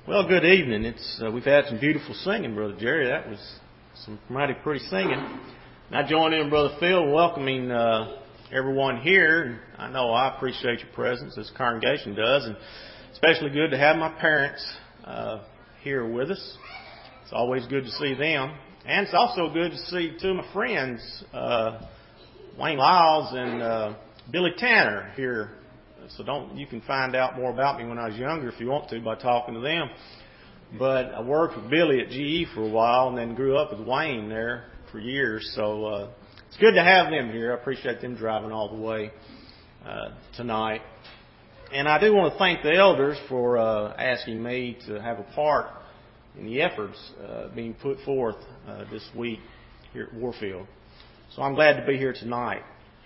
Well, good evening. We've had some beautiful singing, Brother Jerry. That was some mighty pretty singing. And I join in, Brother Phil, in welcoming everyone here. I know I appreciate your presence, as the congregation does, and especially good to have my parents here with us. It's always good to see them, and it's also good to see two of my friends, Wayne Lyles and Billy Tanner, here. So you can find out more about me when I was younger if you want to by talking to them. But I worked with Billy at GE for a while and then grew up with Wayne there for years. So it's good to have them here. I appreciate them driving all the way tonight. And I do want to thank the elders for asking me to have a part in the efforts being put forth this week here at Warfield. So I'm glad to be here tonight.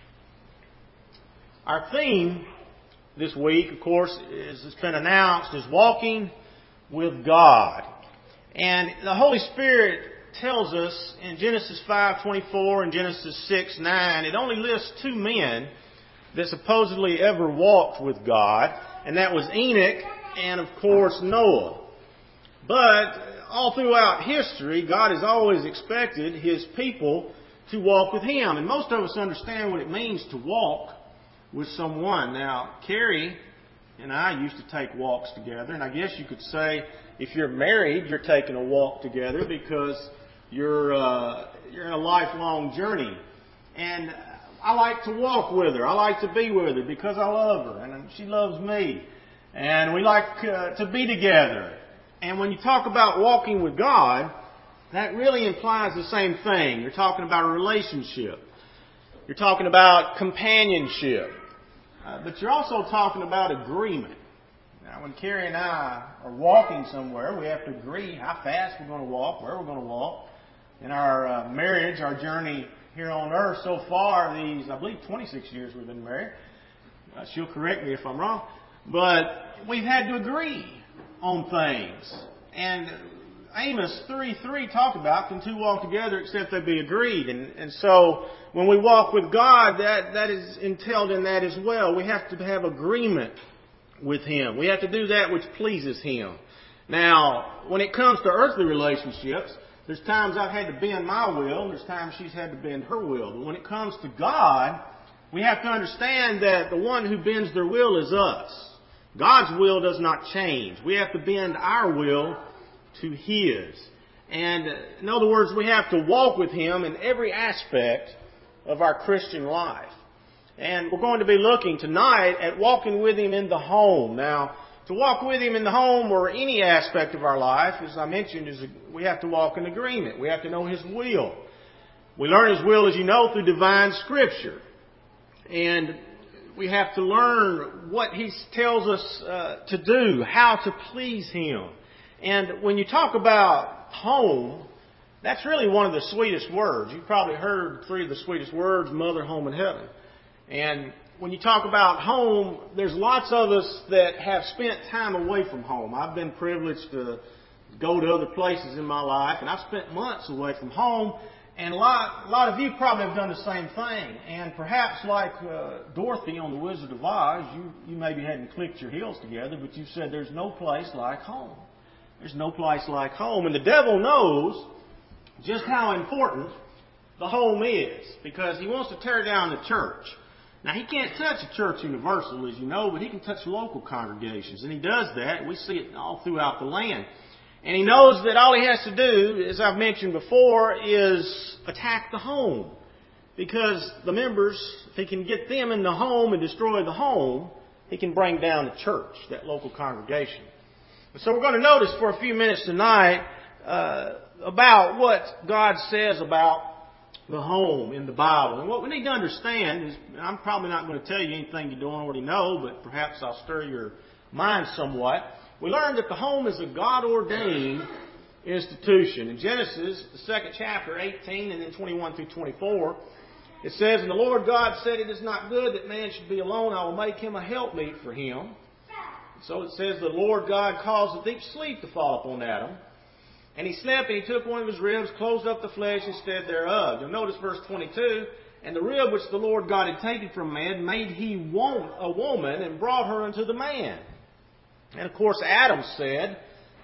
Our theme this week, of course, it's been announced, is walking with God. And the Holy Spirit tells us in Genesis 5:24 and Genesis 6:9, it only lists two men that supposedly ever walked with God, and that was Enoch and, of course, Noah. But all throughout history, God has always expected His people to walk with Him. And most of us understand what it means to walk with someone. Now, Carrie and I used to take walks together, and I guess you could say if you're married, you're taking a walk together because you're in a lifelong journey. And I like to walk with her. I like to be with her because I love her, and she loves me. And we like to be together. And when you talk about walking with God, that really implies the same thing. You're talking about a relationship. You're talking about companionship. But you're also talking about agreement. Now, when Carrie and I are walking somewhere, we have to agree how fast we're going to walk, where we're going to walk. In our marriage, our journey here on earth so far, these, I believe, 26 years we've been married. She'll correct me if I'm wrong. But we've had to agree on things. And Amos 3:3 talked about, can two walk together except they be agreed? And so when we walk with God, that is entailed in that as well. We have to have agreement with Him. We have to do that which pleases Him. Now, when it comes to earthly relationships, there's times I've had to bend my will, and there's times she's had to bend her will. But when it comes to God, we have to understand that the one who bends their will is us. God's will does not change. We have to bend our will to His. And in other words, we have to walk with Him in every aspect of our Christian life. And we're going to be looking tonight at walking with Him in the home. Now, to walk with Him in the home or any aspect of our life, as I mentioned, we have to walk in agreement. We have to know His will. We learn His will, as you know, through divine Scripture. And we have to learn what He tells us to do, how to please Him. And when you talk about home, that's really one of the sweetest words. You've probably heard three of the sweetest words, mother, home, and heaven. And when you talk about home, there's lots of us that have spent time away from home. I've been privileged to go to other places in my life, and I've spent months away from home. And a lot of you probably have done the same thing. And perhaps like Dorothy on The Wizard of Oz, you maybe hadn't clicked your heels together, but you said there's no place like home. There's no place like home. And the devil knows just how important the home is because he wants to tear down the church. Now, he can't touch a church universal, as you know, but he can touch local congregations. And he does that. We see it all throughout the land. And he knows that all he has to do, as I've mentioned before, is attack the home. Because the members, if he can get them in the home and destroy the home, he can bring down the church, that local congregation. So we're going to notice for a few minutes tonight about what God says about the home in the Bible. And what we need to understand is, I'm probably not going to tell you anything you don't already know, but perhaps I'll stir your mind somewhat. We learned that the home is a God-ordained institution. In Genesis, the 2nd chapter, 18 and then 21 through 24, it says, And the Lord God said, It is not good that man should be alone. I will make him a helpmeet for him. So it says, The Lord God caused a deep sleep to fall upon Adam. And he slept, and he took one of his ribs, closed up the flesh instead thereof. You'll notice verse 22, And the rib which the Lord God had taken from man made he a woman, and brought her unto the man. And of course Adam said,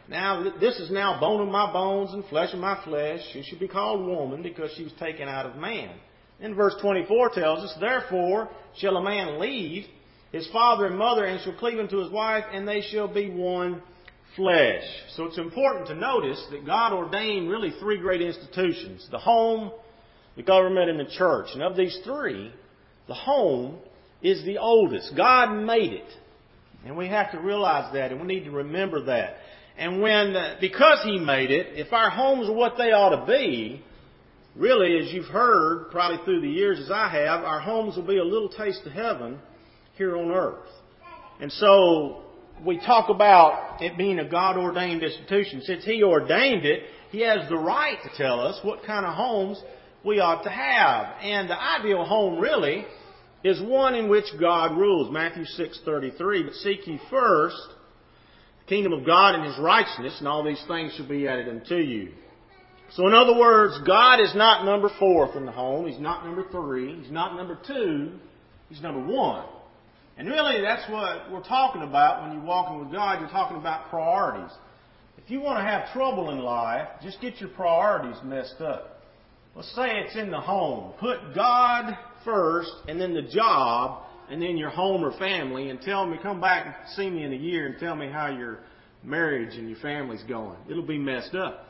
Now, this is now bone of my bones and flesh of my flesh. She should be called woman because she was taken out of man. Then verse 24 tells us, therefore shall a man leave his father and mother and shall cleave unto his wife, and they shall be one flesh. So it's important to notice that God ordained really three great institutions: the home, the government, and the church. And of these three, the home is the oldest. God made it. And we have to realize that, and we need to remember that. And because He made it, if our homes are what they ought to be, really, as you've heard probably through the years as I have, our homes will be a little taste of heaven here on earth. And so we talk about it being a God-ordained institution. Since He ordained it, He has the right to tell us what kind of homes we ought to have. And the ideal home really is one in which God rules. Matthew 6:33, but seek ye first the kingdom of God and His righteousness, and all these things shall be added unto you. So in other words, God is not number 4 in the home. He's not number 3. He's not number 2. He's number 1. And really, that's what we're talking about when you're walking with God. You're talking about priorities. If you want to have trouble in life, just get your priorities messed up. Let's say it's in the home. Put God first, and then the job, and then your home or family, and tell me, come back and see me in a year and tell me how your marriage and your family's going. It'll be messed up.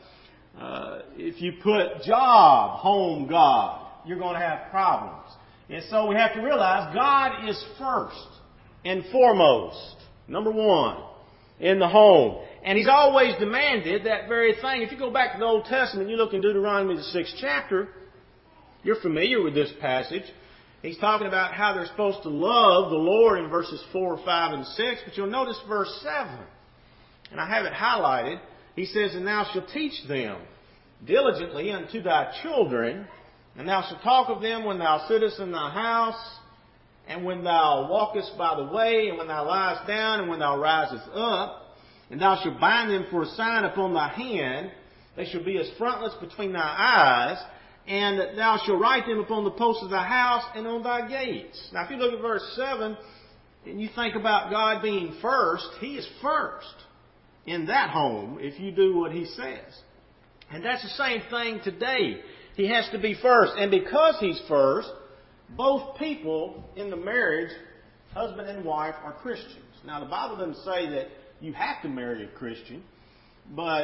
If you put job, home, God, you're going to have problems. And so we have to realize God is first and foremost, number 1, in the home. And He's always demanded that very thing. If you go back to the Old Testament, you look in Deuteronomy the 6th chapter, you're familiar with this passage. He's talking about how they're supposed to love the Lord in verses 4, 5, and 6. But you'll notice verse 7. And I have it highlighted. He says, and thou shalt teach them diligently unto thy children, and thou shalt talk of them when thou sittest in thy house, and when thou walkest by the way, and when thou liest down, and when thou risest up. And thou shalt bind them for a sign upon thy hand. They shall be as frontlets between thy eyes. And thou shalt write them upon the posts of thy house and on thy gates. Now, if you look at verse 7, and you think about God being first, He is first in that home if you do what He says. And that's the same thing today. He has to be first. And because He's first, both people in the marriage, husband and wife, are Christians. Now, the Bible doesn't say that you have to marry a Christian, but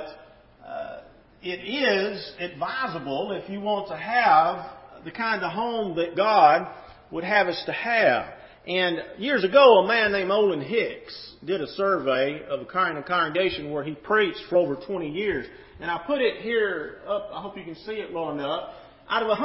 it is advisable if you want to have the kind of home that God would have us to have. And years ago, a man named Olin Hicks did a survey of a kind of congregation where he preached for over 20 years. And I put it here up, I hope you can see it well enough. Out of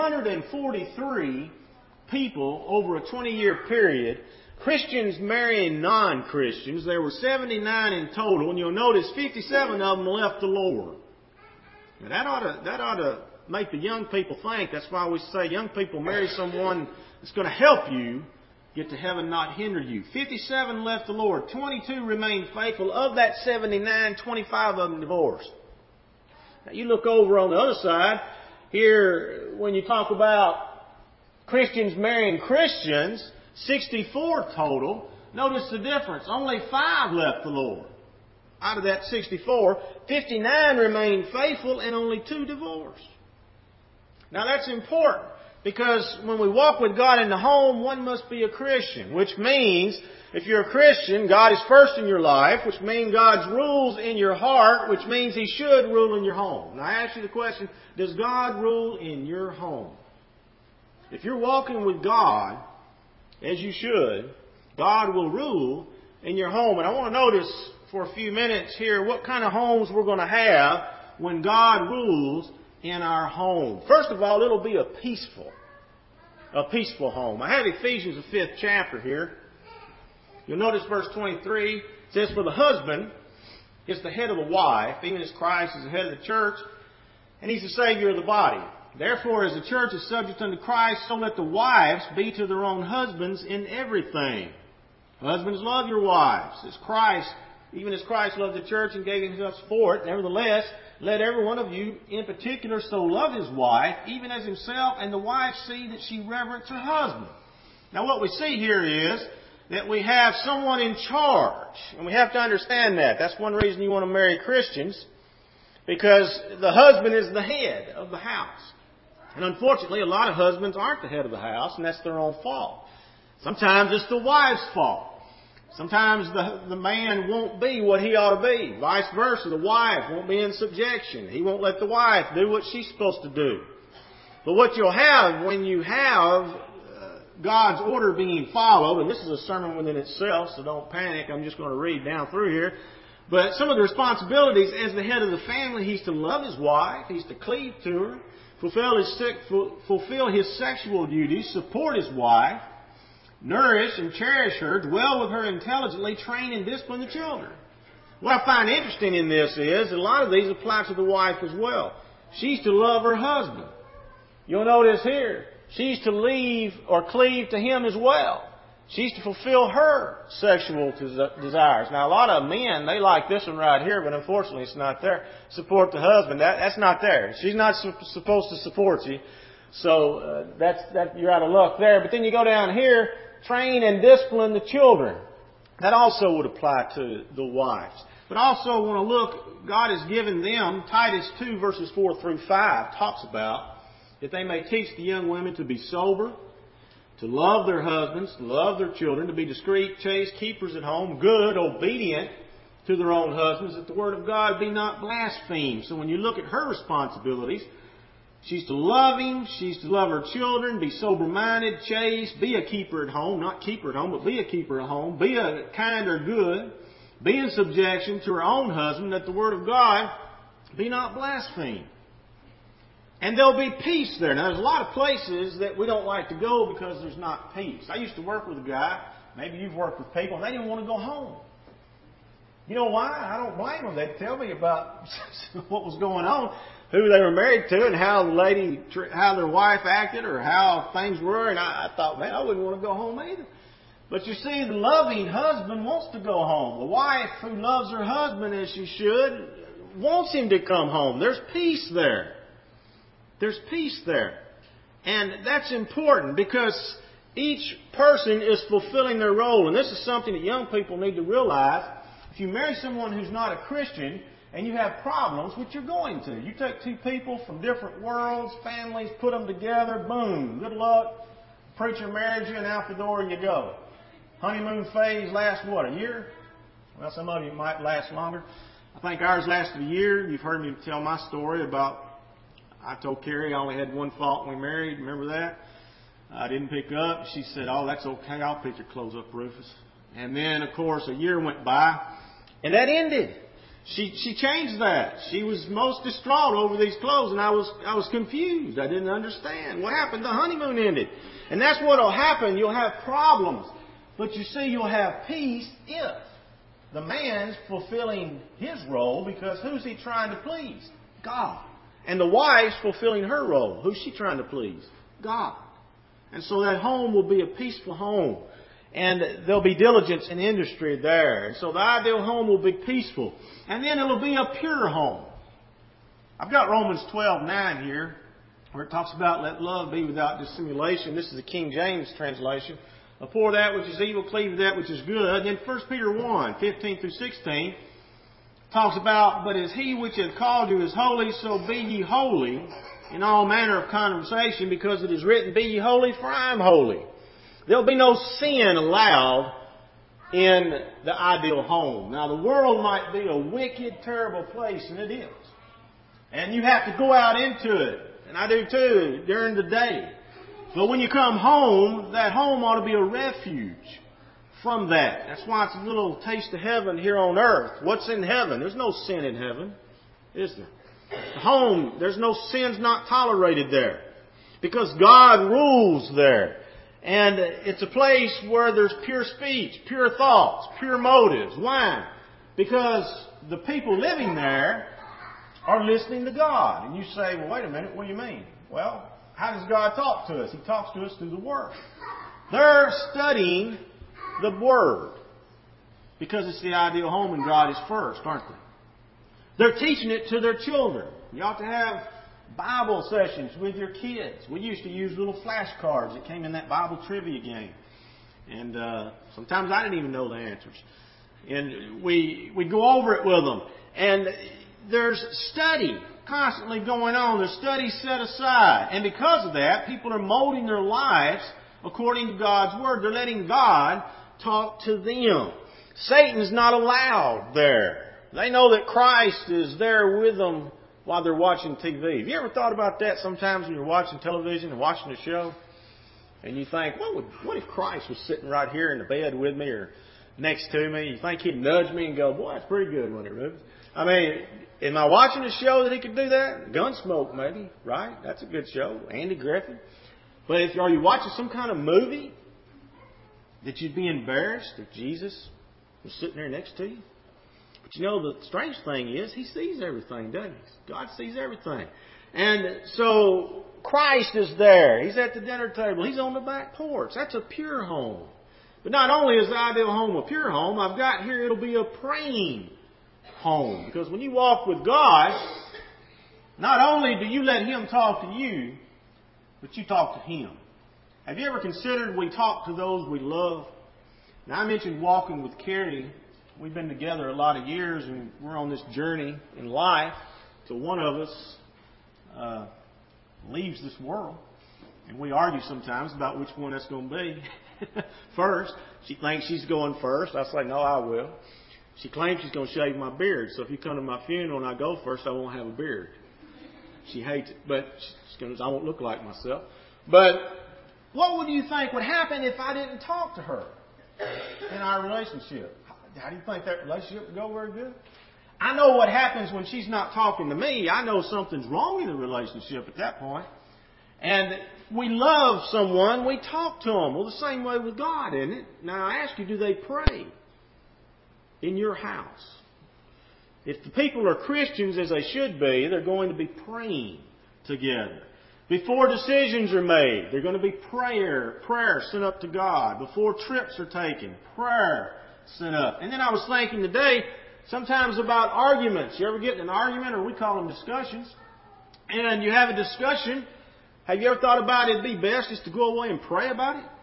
143 people over a 20-year period, Christians marrying non-Christians, there were 79 in total, and you'll notice 57 of them left the Lord. Now that ought to make the young people think. That's why we say, young people, marry someone that's going to help you get to heaven, not hinder you. 57 left the Lord. 22 remained faithful. Of that 79, 25 of them divorced. Now you look over on the other side. Here, when you talk about Christians marrying Christians, 64 total. Notice the difference. Only 5 left the Lord. Out of that 64, 59 remained faithful and only 2 divorced. Now that's important because when we walk with God in the home, one must be a Christian, which means if you're a Christian, God is first in your life, which means God's rules in your heart, which means He should rule in your home. Now I ask you the question, does God rule in your home? If you're walking with God, as you should, God will rule in your home. And I want to notice for a few minutes here what kind of homes we're going to have when God rules in our home. First of all, it'll be a peaceful home. I have Ephesians, the 5th chapter here. You'll notice verse 23. It says, for the husband is the head of the wife, even as Christ is the head of the church, and He's the Savior of the body. Therefore, as the church is subject unto Christ, so let the wives be to their own husbands in everything. Husbands, love your wives, even as Christ loved the church and gave Himself for it. Nevertheless, let every one of you in particular so love his wife, even as himself, and the wife see that she reverence her husband. Now what we see here is that we have someone in charge. And we have to understand that. That's one reason you want to marry Christians, because the husband is the head of the house. And unfortunately, a lot of husbands aren't the head of the house, and that's their own fault. Sometimes it's the wife's fault. Sometimes the man won't be what he ought to be. Vice versa, the wife won't be in subjection. He won't let the wife do what she's supposed to do. But what you'll have when you have God's order being followed, and this is a sermon within itself, so don't panic, I'm just going to read down through here. But some of the responsibilities as the head of the family, he's to love his wife, he's to cleave to her, fulfill his sexual duties, support his wife, nourish and cherish her, dwell with her intelligently, train and discipline the children. What I find interesting in this is that a lot of these apply to the wife as well. She's to love her husband. You'll notice here, she's to leave or cleave to him as well. She's to fulfill her sexual desires. Now, a lot of men, they like this one right here, but unfortunately it's not there. Support the husband. That's not there. She's not supposed to support you. So you're out of luck there. But then you go down here, train and discipline the children. That also would apply to the wives. But also want to look, God has given them, Titus 2 verses 4 through 5 talks about that they may teach the young women to be sober, to love their husbands, to love their children, to be discreet, chaste, keepers at home, good, obedient to their own husbands, that the word of God be not blasphemed. So when you look at her responsibilities, she's to love him, she's to love her children, be sober-minded, chaste, be a keeper at home, not keeper at home, but be a keeper at home, be a kind or good, be in subjection to her own husband, that the word of God be not blasphemed. And there'll be peace there. Now, there's a lot of places that we don't like to go because there's not peace. I used to work with a guy, maybe you've worked with people, and they didn't want to go home. You know why? I don't blame them. They'd tell me about what was going on, who they were married to, and how their wife acted, or how things were. And I thought, man, I wouldn't want to go home either. But you see, the loving husband wants to go home. The wife who loves her husband as she should wants him to come home. There's peace there. There's peace there. And that's important because each person is fulfilling their role. And this is something that young people need to realize. If you marry someone who's not a Christian and you have problems, which you're going to. You take two people from different worlds, families, put them together, boom, good luck. Preacher married you and out the door you go. Honeymoon phase lasts what, a year? Well, some of you might last longer. I think ours lasted a year. You've heard me tell my story about, I told Carrie I only had one fault when we married. Remember that? I didn't pick up. She said, oh, that's okay. I'll pick your clothes up, Rufus. And then, of course, a year went by, and that ended. She changed that. She was most distraught over these clothes, and I was confused. I didn't understand. What happened? The honeymoon ended. And that's what will happen. You'll have problems. But you see, you'll have peace if the man's fulfilling his role, because who's he trying to please? God. And the wife's fulfilling her role. Who's she trying to please? God. And so that home will be a peaceful home. And there'll be diligence in industry there. And so the ideal home will be peaceful. And then it'll be a pure home. I've got Romans 12:9 here, where it talks about let love be without dissimulation. This is the King James translation. Abhor that which is evil, cleave to that which is good. And then 1 Peter 1:15-16 talks about, but as he which hath called you is holy, so be ye holy in all manner of conversation, because it is written, be ye holy, for I am holy. There'll be no sin allowed in the ideal home. Now, the world might be a wicked, terrible place, and it is. And you have to go out into it. And I do too, during the day. But when you come home, that home ought to be a refuge from that. That's why it's a little taste of heaven here on earth. What's in heaven? There's no sin in heaven, is there? The home, there's no sins not tolerated there. Because God rules there. And it's a place where there's pure speech, pure thoughts, pure motives. Why? Because the people living there are listening to God. And you say, well, wait a minute, what do you mean? Well, how does God talk to us? He talks to us through the Word. They're studying the Word because it's the ideal home and God is first, aren't they? They're teaching it to their children. You ought to have Bible sessions with your kids. We used to use little flashcards that came in that Bible trivia game. And sometimes I didn't even know the answers. And we'd go over it with them. And there's study constantly going on. There's study set aside. And because of that, people are molding their lives according to God's Word. They're letting God talk to them. Satan's not allowed there. They know that Christ is there with them while they're watching TV. Have you ever thought about that sometimes when you're watching television and watching a show? And you think, what if Christ was sitting right here in the bed with me or next to me? You think He'd nudge me and go, boy, that's pretty good when it moves. I mean, am I watching a show that He could do that? Gunsmoke, maybe, right? That's a good show. Andy Griffith. But are you watching some kind of movie that you'd be embarrassed if Jesus was sitting there next to you? But you know, the strange thing is, He sees everything, doesn't He? God sees everything. And so Christ is there. He's at the dinner table. He's on the back porch. That's a pure home. But not only is the ideal home a pure home, I've got here it'll be a praying home. Because when you walk with God, not only do you let Him talk to you, but you talk to Him. Have you ever considered we talk to those we love? Now, I mentioned walking with Carrie. We've been together a lot of years, and we're on this journey in life till one of us leaves this world. And we argue sometimes about which one that's going to be first. She thinks she's going first. I say, no, I will. She claims she's going to shave my beard. So if you come to my funeral and I go first, I won't have a beard. She hates it, but I won't look like myself. But what would you think would happen if I didn't talk to her in our relationship? How do you think that relationship would go very good? I know what happens when she's not talking to me. I know something's wrong in the relationship at that point. And we love someone, we talk to them. Well, the same way with God, isn't it? Now, I ask you, do they pray in your house? If the people are Christians, as they should be, they're going to be praying together. Before decisions are made, they're going to be prayer sent up to God. Before trips are taken, prayer sent up. And then I was thinking today, sometimes about arguments. You ever get in an argument, or we call them discussions, and you have a discussion. Have you ever thought about it'd be best just to go away and pray about it?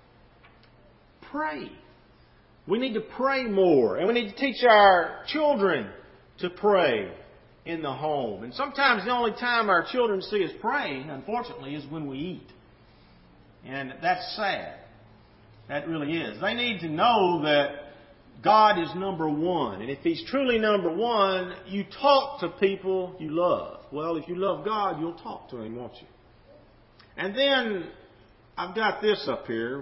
Pray. We need to pray more. And we need to teach our children to pray in the home. And sometimes the only time our children see us praying, unfortunately, is when we eat. And that's sad. That really is. They need to know that God is number one. And if He's truly number one, you talk to people you love. Well, if you love God, you'll talk to Him, won't you? And then I've got this up here.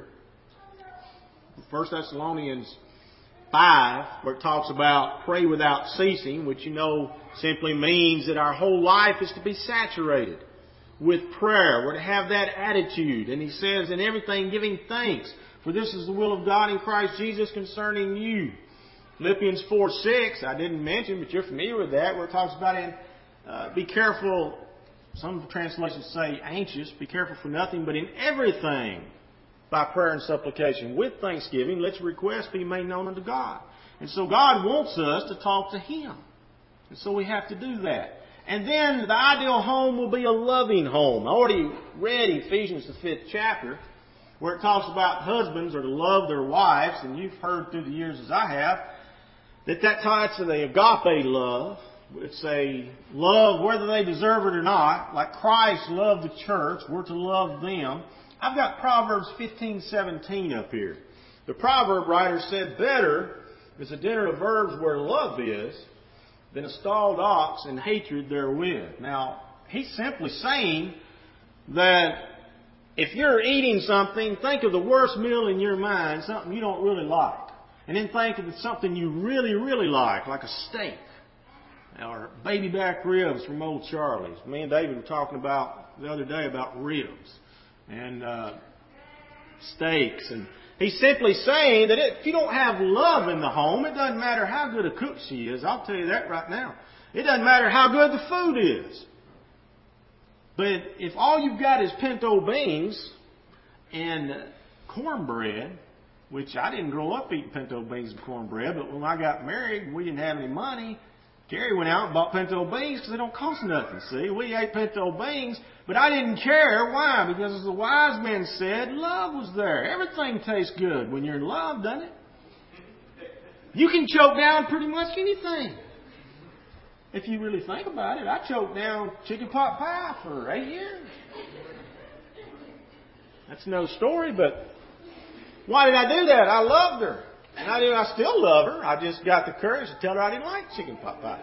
1 Thessalonians 5, where it talks about pray without ceasing, which you know simply means that our whole life is to be saturated with prayer. We're to have that attitude. And he says, in everything giving thanks, for this is the will of God in Christ Jesus concerning you. Philippians 4:6, I didn't mention, but you're familiar with that, where it talks about be careful. Some translations say anxious, be careful for nothing, but in everything, by prayer and supplication, with thanksgiving, let your requests be made known unto God. And so God wants us to talk to Him. And so we have to do that. And then the ideal home will be a loving home. I already read Ephesians, the 5th chapter, where it talks about husbands are to love their wives. And you've heard through the years, as I have, that ties to the agape love. It's a love whether they deserve it or not. Like Christ loved the church, we're to love them. I've got Proverbs 15:17 up here. The proverb writer said, better is a dinner of herbs where love is than a stalled ox and hatred therewith. Now, he's simply saying that if you're eating something, think of the worst meal in your mind, something you don't really like. And then think of something you really, really like a steak. Or baby back ribs from Old Charlie's. Me and David were talking about the other day about ribs and steaks. And he's simply saying that if you don't have love in the home, it doesn't matter how good a cook she is. I'll tell you that right now. It doesn't matter how good the food is. But if all you've got is pinto beans and cornbread, which I didn't grow up eating pinto beans and cornbread, but when I got married, we didn't have any money. Gary went out and bought pinto beans because they don't cost nothing. See, we ate pinto beans, but I didn't care. Why? Because as the wise men said, love was there. Everything tastes good when you're in love, doesn't it? You can choke down pretty much anything. If you really think about it, I choked down chicken pot pie for 8 years. That's no story, but why did I do that? I loved her. And I still love her. I just got the courage to tell her I didn't like chicken pot pie.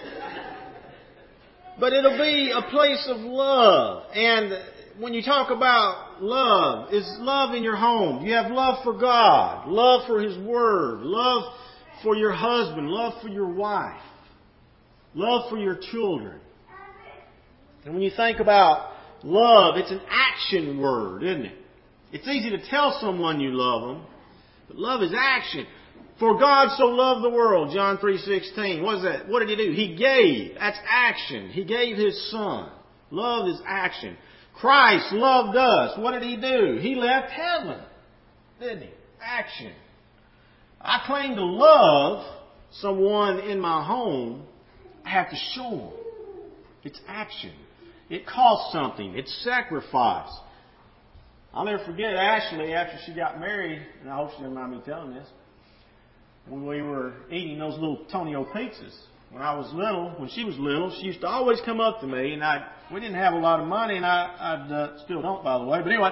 But it'll be a place of love. And when you talk about love, is love in your home? Do you have love for God? Love for His Word? Love for your husband? Love for your wife? Love for your children? And when you think about love, it's an action word, isn't it? It's easy to tell someone you love them. But love is action. For God so loved the world, John 3:16. What is that? What did He do? He gave. That's action. He gave His Son. Love is action. Christ loved us. What did He do? He left heaven. Didn't He? Action. I claim to love someone in my home. I have to show them. It's action. It costs something. It's sacrifice. I'll never forget Ashley after she got married, and I hope she doesn't mind me telling this, when we were eating those little Tonio pizzas. When I was little, when she was little, she used to always come up to me, and we didn't have a lot of money, and I still don't, by the way, but anyway,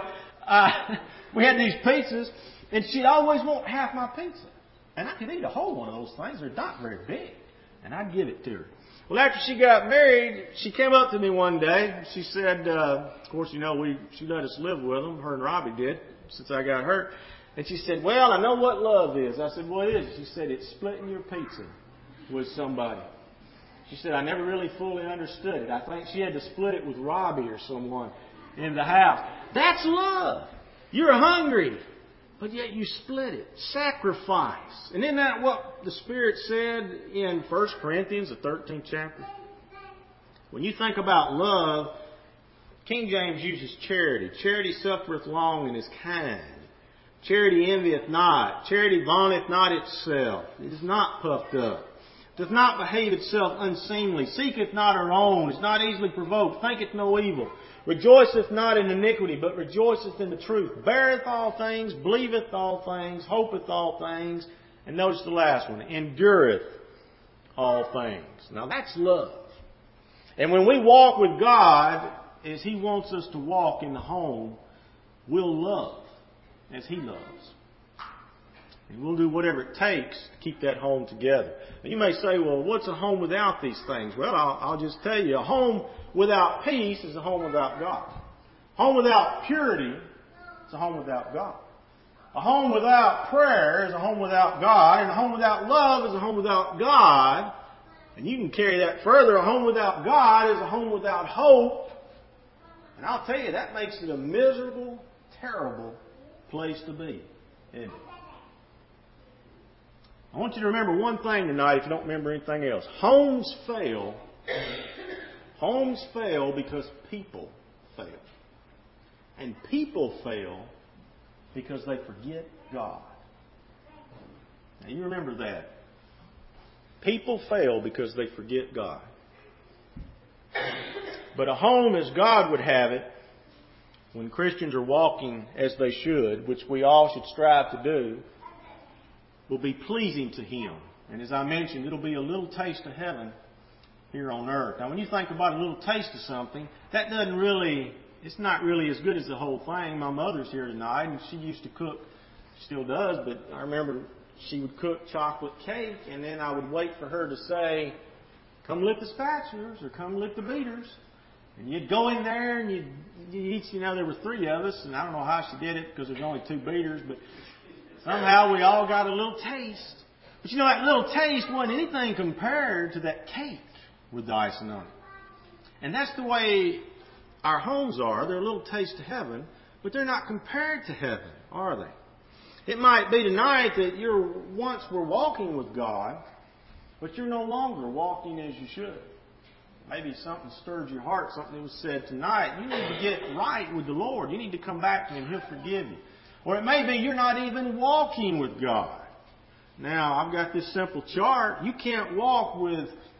we had these pizzas, and she'd always want half my pizza. And I could eat a whole one of those things. They're not very big. And I'd give it to her. Well, after she got married, she came up to me one day. She said, of course, she let us live with them. Her and Robbie did, since I got hurt. And she said, well, I know what love is. I said, what is it? She said, it's splitting your pizza with somebody. She said, I never really fully understood it. I think she had to split it with Robbie or someone in the house. That's love. You're hungry, but yet you split it. Sacrifice. And isn't that what the Spirit said in 1 Corinthians, the 13th chapter? When you think about love, King James uses charity. Charity suffereth long and is kind. Charity envieth not. Charity vaunteth not itself. It is not puffed up. Doth not behave itself unseemly. Seeketh not her own. Is not easily provoked. Thinketh no evil. Rejoiceth not in iniquity, but rejoiceth in the truth. Beareth all things. Believeth all things. Hopeth all things. And notice the last one. Endureth all things. Now that's love. And when we walk with God, as He wants us to walk in the home, we'll love as He loves. And we'll do whatever it takes to keep that home together. Now you may say, well, what's a home without these things? Well, I'll just tell you, a home without peace is a home without God. A home without purity is a home without God. A home without prayer is a home without God. And a home without love is a home without God. And you can carry that further. A home without God is a home without hope. And I'll tell you, that makes it a miserable, terrible place to be, isn't it? I want you to remember one thing tonight if you don't remember anything else. Homes fail. Homes fail because people fail. And people fail because they forget God. Now you remember that. People fail because they forget God. But a home as God would have it, when Christians are walking as they should, which we all should strive to do, will be pleasing to Him. And as I mentioned, it'll be a little taste of heaven here on earth. Now when you think about a little taste of something, it's not really as good as the whole thing. My mother's here tonight, and she used to cook, she still does, but I remember she would cook chocolate cake, and then I would wait for her to say, come lick the spatulas, or come lick the beaters. And you'd go in there, and you'd each, there were 3 of us, and I don't know how she did it, because there's only 2 beaters, but somehow we all got a little taste. But that little taste wasn't anything compared to that cake with the icing on it. And that's the way our homes are. They're a little taste of heaven, but they're not compared to heaven, are they? It might be tonight that you once were walking with God, but you're no longer walking as you should. Maybe something stirred your heart, something that was said tonight. You need to get right with the Lord. You need to come back to Him. He'll forgive you. Or it may be you're not even walking with God. Now, I've got this simple chart. You can't walk with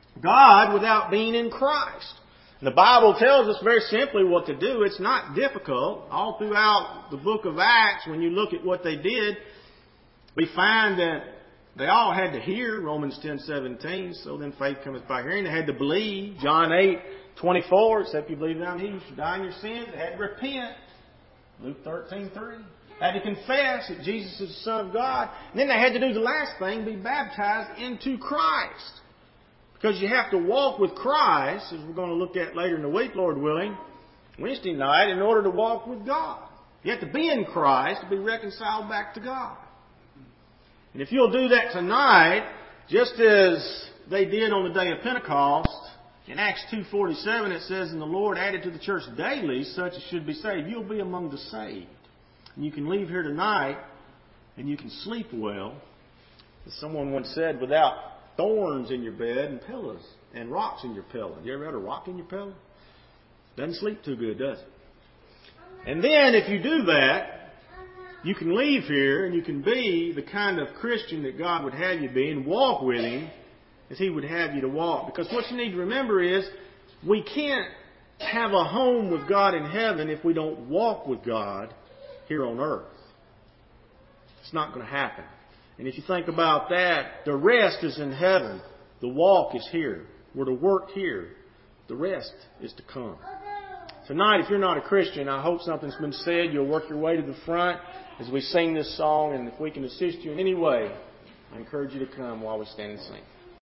God without being in Christ. The Bible tells us very simply what to do. It's not difficult. All throughout the book of Acts, when you look at what they did, we find that they all had to hear, Romans 10:17. So then faith cometh by hearing. They had to believe, John 8:24. Except you believe in me, you shall die in your sins. They had to repent, Luke 13:3. Had to confess that Jesus is the Son of God. And then they had to do the last thing, be baptized into Christ. Because you have to walk with Christ, as we're going to look at later in the week, Lord willing, Wednesday night, in order to walk with God. You have to be in Christ to be reconciled back to God. And if you'll do that tonight, just as they did on the day of Pentecost, in Acts 2:47 it says, "And the Lord added to the church daily such as should be saved." You'll be among the saved. And you can leave here tonight and you can sleep well. As someone once said, without thorns in your bed and pillows and rocks in your pillow. You ever had a rock in your pillow? Doesn't sleep too good, does it? And then if you do that, you can leave here and you can be the kind of Christian that God would have you be and walk with Him as He would have you to walk. Because what you need to remember is we can't have a home with God in heaven if we don't walk with God here on earth. It's not going to happen. And if you think about that, the rest is in heaven. The walk is here. We're to work here. The rest is to come. Tonight, if you're not a Christian, I hope something's been said. You'll work your way to the front as we sing this song. And if we can assist you in any way, I encourage you to come while we stand and sing.